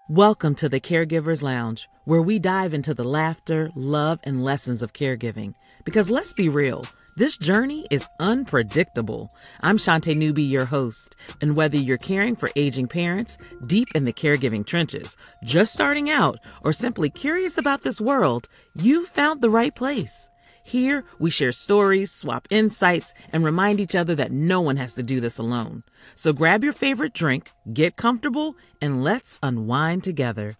Welcome to the Caregivers Lounge, where we dive into the laughter, love, and lessons of caregiving. Because let's be real, this journey is unpredictable. I'm Shante Newby, your host, and whether you're caring for aging parents, deep in the caregiving trenches, just starting out, or simply curious about this world, you found the right place. Here, we share stories, swap insights, and remind each other that no one has to do this alone. So grab your favorite drink, get comfortable, and let's unwind together.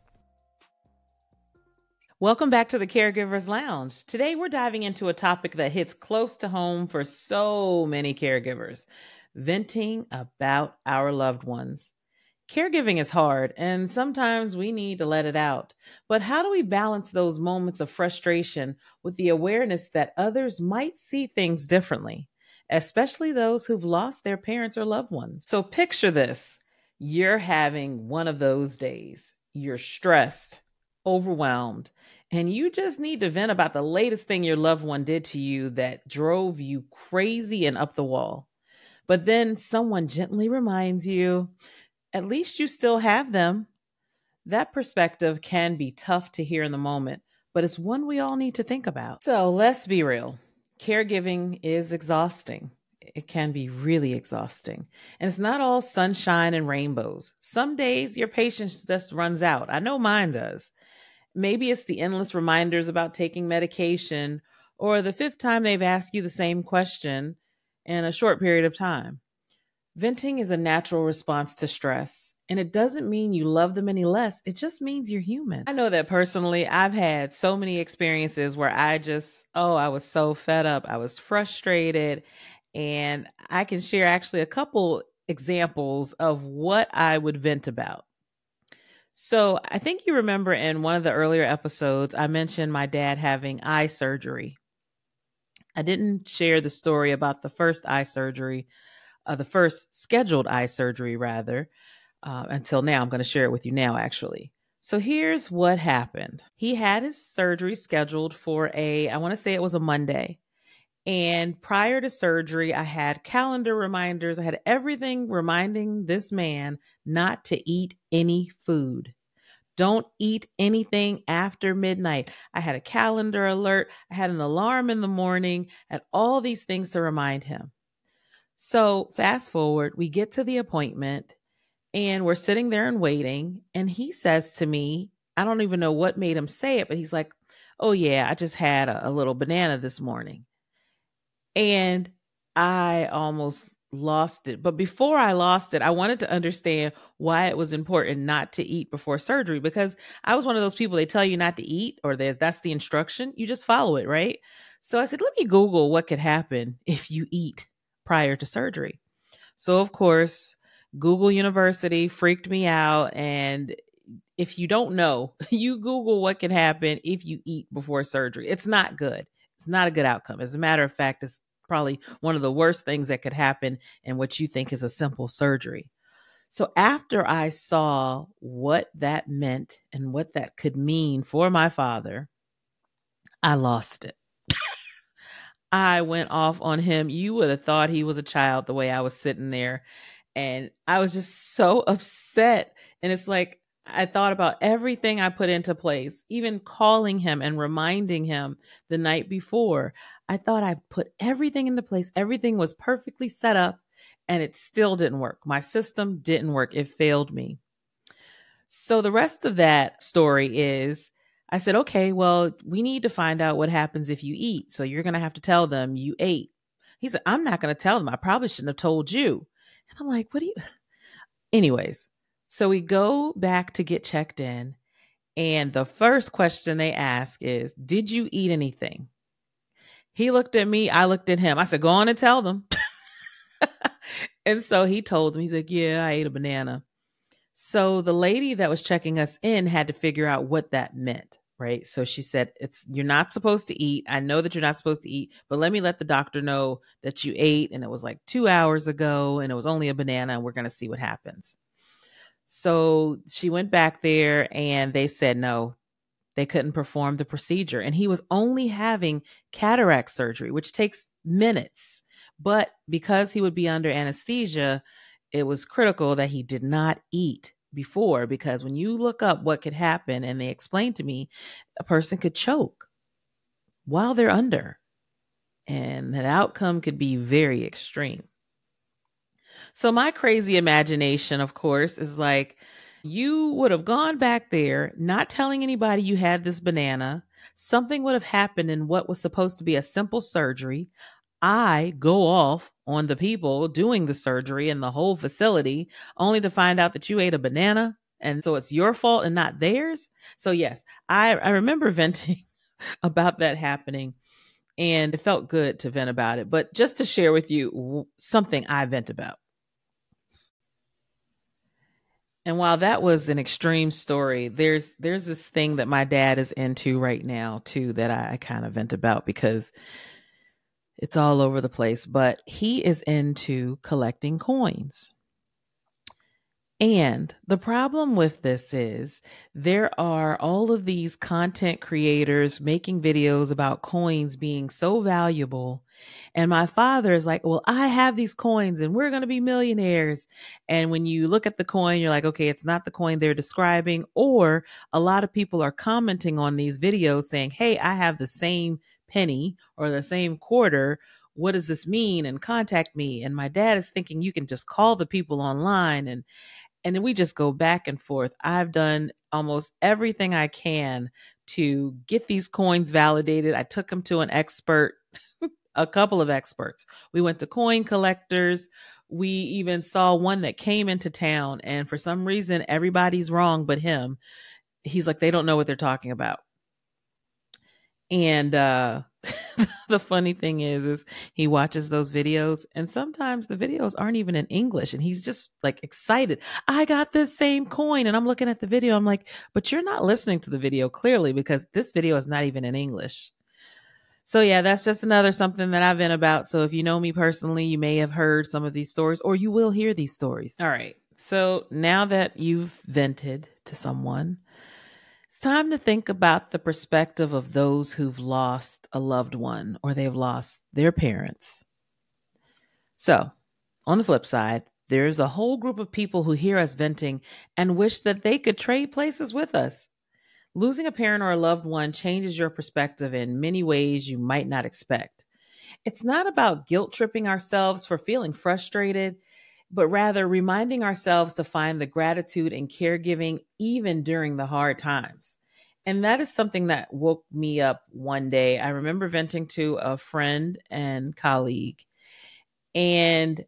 Welcome back to the Caregivers Lounge. Today, we're diving into a topic that hits close to home for so many caregivers: venting about our loved ones. Caregiving is hard, and sometimes we need to let it out. But how do we balance those moments of frustration with the awareness that others might see things differently, especially those who've lost their parents or loved ones? So picture this: you're having one of those days. You're stressed, overwhelmed, and you just need to vent about the latest thing your loved one did to you that drove you crazy and up the wall. But then someone gently reminds you, at least you still have them. That perspective can be tough to hear in the moment, but it's one we all need to think about. So let's be real. Caregiving is exhausting. It can be really exhausting. And it's not all sunshine and rainbows. Some days your patience just runs out. I know mine does. Maybe it's the endless reminders about taking medication, or the fifth time they've asked you the same question in a short period of time. Venting is a natural response to stress, and it doesn't mean you love them any less. It just means you're human. I know that personally. I've had so many experiences where I was so fed up. I was frustrated, and I can share actually a couple examples of what I would vent about. So I think you remember in one of the earlier episodes, I mentioned my dad having eye surgery. I didn't share the story about the first scheduled eye surgery, rather, until now. I'm going to share it with you now, actually. So here's what happened. He had his surgery scheduled for I want to say it was a Monday. And prior to surgery, I had calendar reminders. I had everything reminding this man not to eat any food. Don't eat anything after midnight. I had a calendar alert. I had an alarm in the morning, and all these things to remind him. So fast forward, we get to the appointment and we're sitting there and waiting. And he says to me, I don't even know what made him say it, but he's like, "Oh yeah, I just had a little banana this morning." And I almost lost it. But before I lost it, I wanted to understand why it was important not to eat before surgery, because I was one of those people, they tell you not to eat, or that's the instruction. You just follow it, right? So I said, let me Google what could happen if you eat prior to surgery. So of course, Google University freaked me out. And if you don't know, you Google what can happen if you eat before surgery. It's not good. It's not a good outcome. As a matter of fact, it's probably one of the worst things that could happen in what you think is a simple surgery. So after I saw what that meant and what that could mean for my father, I lost it. I went off on him. You would have thought he was a child the way I was sitting there. And I was just so upset. And it's like, I thought about everything I put into place, even calling him and reminding him the night before. I thought I put everything into place. Everything was perfectly set up, and it still didn't work. My system didn't work. It failed me. So the rest of that story is, I said, okay, well, we need to find out what happens if you eat. So you're going to have to tell them you ate. He said, I'm not going to tell them. I probably shouldn't have told you. And I'm like, what do you? Anyways, so we go back to get checked in. And the first question they ask is, did you eat anything? He looked at me. I looked at him. I said, go on and tell them. And so he told them, he's like, yeah, I ate a banana. So the lady that was checking us in had to figure out what that meant, right? So she said, you're not supposed to eat. I know that you're not supposed to eat, but let me let the doctor know that you ate, and it was like 2 hours ago, and it was only a banana, and we're going to see what happens. So she went back there, and they said no, they couldn't perform the procedure. And he was only having cataract surgery, which takes minutes. But because he would be under anesthesia, it was critical that he did not eat before, because when you look up what could happen and they explained to me, a person could choke while they're under, and that outcome could be very extreme. So my crazy imagination, of course, is like, you would have gone back there, not telling anybody you had this banana. Something would have happened in what was supposed to be a simple surgery. I go off on the people doing the surgery and the whole facility, only to find out that you ate a banana. And so it's your fault and not theirs. So, yes, I remember venting about that happening, and it felt good to vent about it. But just to share with you something I vent about. And while that was an extreme story, there's this thing that my dad is into right now too, that I kind of vent about because it's all over the place. But he is into collecting coins. And the problem with this is there are all of these content creators making videos about coins being so valuable. And my father is like, well, I have these coins and we're going to be millionaires. And when you look at the coin, you're like, okay, it's not the coin they're describing. Or a lot of people are commenting on these videos saying, hey, I have the same penny or the same quarter. What does this mean? And contact me. And my dad is thinking you can just call the people online, and then we just go back and forth. I've done almost everything I can to get these coins validated. I took them to an expert, a couple of experts. We went to coin collectors. We even saw one that came into town, and for some reason, everybody's wrong but him. He's like, they don't know what they're talking about. And the funny thing is he watches those videos, and sometimes the videos aren't even in English, and he's just like excited. I got this same coin, and I'm looking at the video. I'm like, but you're not listening to the video clearly, because this video is not even in English. So yeah, that's just another something that I've been about. So if you know me personally, you may have heard some of these stories, or you will hear these stories. All right. So now that you've vented to someone, it's time to think about the perspective of those who've lost a loved one or they've lost their parents. So, on the flip side, there's a whole group of people who hear us venting and wish that they could trade places with us. Losing a parent or a loved one changes your perspective in many ways you might not expect. It's not about guilt tripping ourselves for feeling frustrated, but rather reminding ourselves to find the gratitude in caregiving even during the hard times. And that is something that woke me up one day. I remember venting to a friend and colleague. And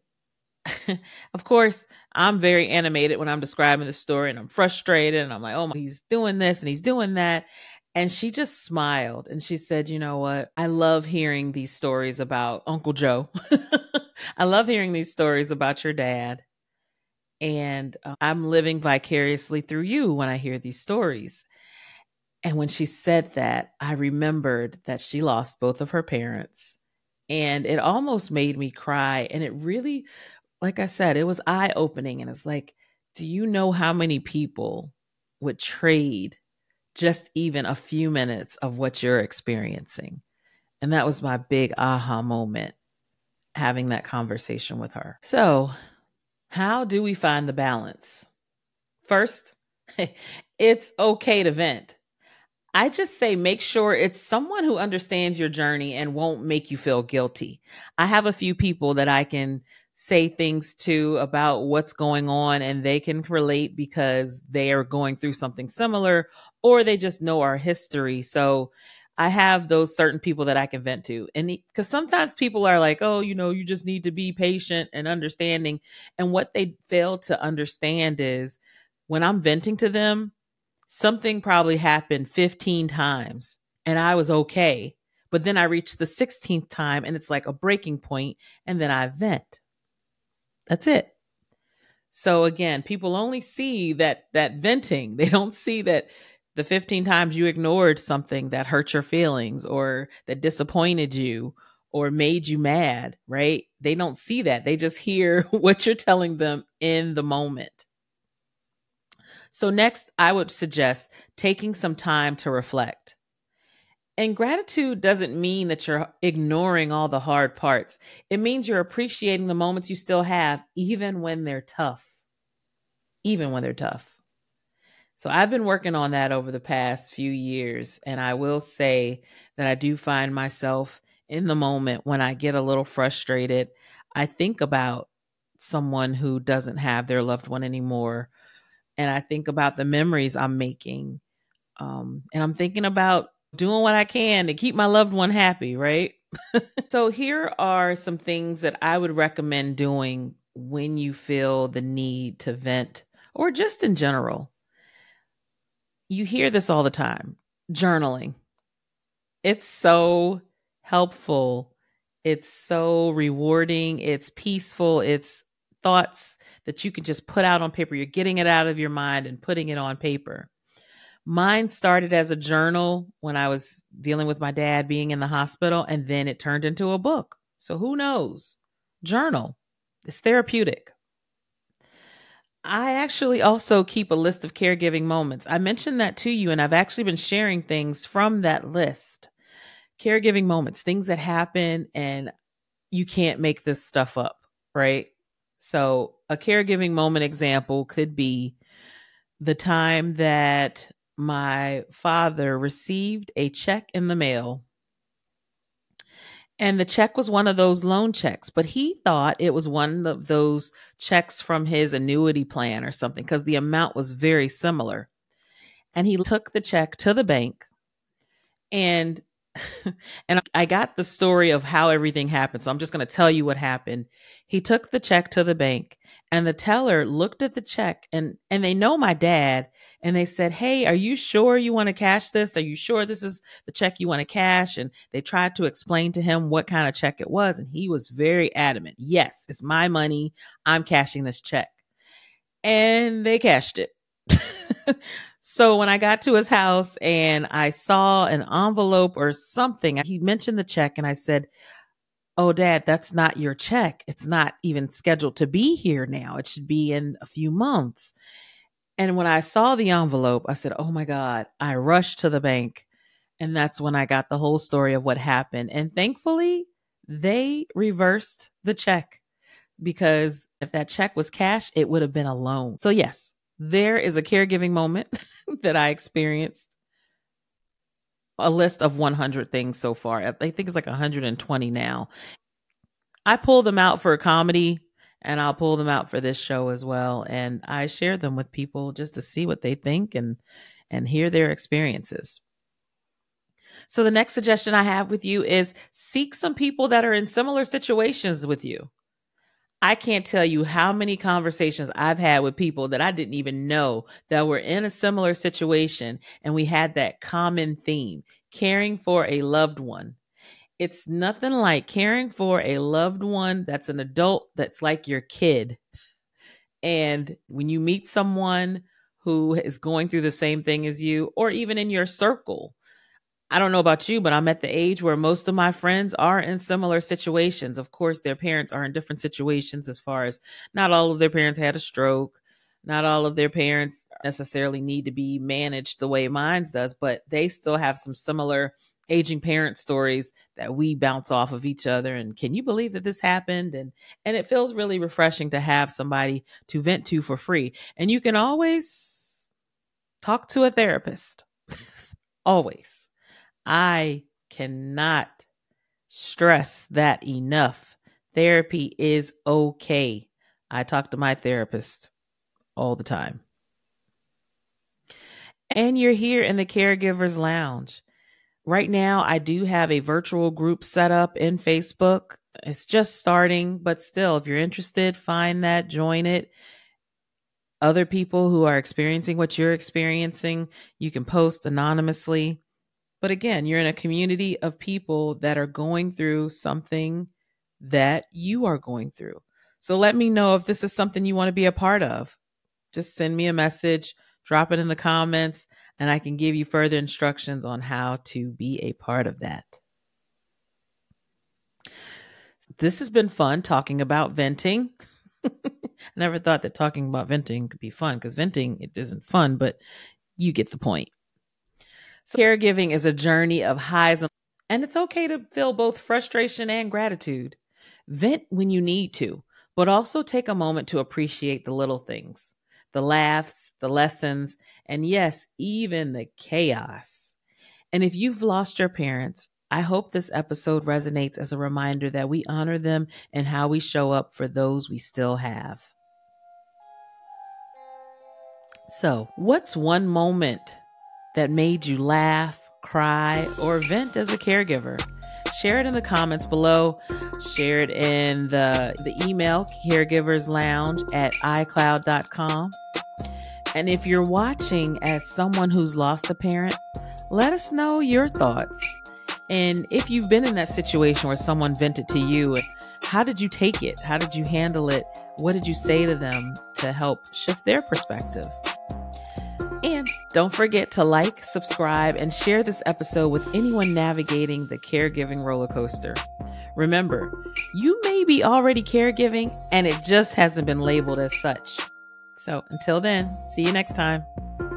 of course, I'm very animated when I'm describing the story, and I'm frustrated and I'm like, oh, he's doing this and he's doing that. And she just smiled and she said, you know what? I love hearing these stories about Uncle Joe. I love hearing these stories about your dad. And I'm living vicariously through you when I hear these stories. And when she said that, I remembered that she lost both of her parents. And it almost made me cry. And it really, like I said, it was eye opening. And it's like, do you know how many people would trade just even a few minutes of what you're experiencing? And that was my big aha moment, having that conversation with her. So, how do we find the balance? First, it's okay to vent. I just say make sure it's someone who understands your journey and won't make you feel guilty. I have a few people that I can say things to about what's going on, and they can relate because they are going through something similar, or they just know our history. So I have those certain people that I can vent to. And because sometimes people are like, oh, you just need to be patient and understanding. And what they fail to understand is when I'm venting to them, something probably happened 15 times and I was okay. But then I reached the 16th time and it's like a breaking point, and then I vent. That's it. So again, people only see that venting. They don't see that the 15 times you ignored something that hurt your feelings or that disappointed you or made you mad, right? They don't see that. They just hear what you're telling them in the moment. So next, I would suggest taking some time to reflect. And gratitude doesn't mean that you're ignoring all the hard parts. It means you're appreciating the moments you still have, even when they're tough. Even when they're tough. So I've been working on that over the past few years. And I will say that I do find myself in the moment when I get a little frustrated. I think about someone who doesn't have their loved one anymore. And I think about the memories I'm making. And I'm thinking about doing what I can to keep my loved one happy, right? So here are some things that I would recommend doing when you feel the need to vent or just in general. You hear this all the time. Journaling. It's so helpful. It's so rewarding. It's peaceful. It's thoughts that you can just put out on paper. You're getting it out of your mind and putting it on paper. Mine started as a journal when I was dealing with my dad being in the hospital, and then it turned into a book. So who knows? Journal. It's therapeutic. I actually also keep a list of caregiving moments. I mentioned that to you, and I've actually been sharing things from that list. Caregiving moments, things that happen, and you can't make this stuff up, right? So, a caregiving moment example could be the time that my father received a check in the mail. And the check was one of those loan checks, but he thought it was one of those checks from his annuity plan or something because the amount was very similar. And he took the check to the bank and and I got the story of how everything happened. So I'm just going to tell you what happened. He took the check to the bank and the teller looked at the check and they know my dad and they said, "Hey, are you sure you want to cash this? Are you sure this is the check you want to cash?" And they tried to explain to him what kind of check it was and he was very adamant. "Yes, it's my money. I'm cashing this check." And they cashed it. So when I got to his house and I saw an envelope or something, he mentioned the check and I said, "Oh, Dad, that's not your check. It's not even scheduled to be here now. It should be in a few months." And when I saw the envelope, I said, "Oh my God." I rushed to the bank. And that's when I got the whole story of what happened. And thankfully, they reversed the check because if that check was cash, it would have been a loan. So, yes, there is a caregiving moment that I experienced. A list of 100 things so far. I think it's like 120 now. I pull them out for a comedy and I'll pull them out for this show as well. And I share them with people just to see what they think and hear their experiences. So the next suggestion I have with you is seek some people that are in similar situations with you. I can't tell you how many conversations I've had with people that I didn't even know that were in a similar situation. And we had that common theme, caring for a loved one. It's nothing like caring for a loved one that's an adult that's like your kid. And when you meet someone who is going through the same thing as you, or even in your circle, I don't know about you, but I'm at the age where most of my friends are in similar situations. Of course, their parents are in different situations as far as not all of their parents had a stroke. Not all of their parents necessarily need to be managed the way mine does, but they still have some similar aging parent stories that we bounce off of each other. And can you believe that this happened? And it feels really refreshing to have somebody to vent to for free. And you can always talk to a therapist. Always. I cannot stress that enough. Therapy is okay. I talk to my therapist all the time. And you're here in the Caregivers Lounge. Right now, I do have a virtual group set up in Facebook. It's just starting, but still, if you're interested, find that, join it. Other people who are experiencing what you're experiencing, you can post anonymously. But again, you're in a community of people that are going through something that you are going through. So let me know if this is something you want to be a part of. Just send me a message, drop it in the comments, and I can give you further instructions on how to be a part of that. This has been fun talking about venting. I never thought that talking about venting could be fun because venting, it isn't fun, but you get the point. So caregiving is a journey of highs and it's okay to feel both frustration and gratitude. Vent when you need to, but also take a moment to appreciate the little things. the laughs, the lessons, and yes, even the chaos. And if you've lost your parents, I hope this episode resonates as a reminder that we honor them and how we show up for those we still have. So, what's one moment that made you laugh, cry, or vent as a caregiver? Share it in the comments below. Share it in the email, caregiverslounge@icloud.com. And if you're watching as someone who's lost a parent, let us know your thoughts. And if you've been in that situation where someone vented to you, how did you take it? How did you handle it? What did you say to them to help shift their perspective? And don't forget to like, subscribe, and share this episode with anyone navigating the caregiving roller coaster. Remember, you may be already caregiving and it just hasn't been labeled as such. So until then, see you next time.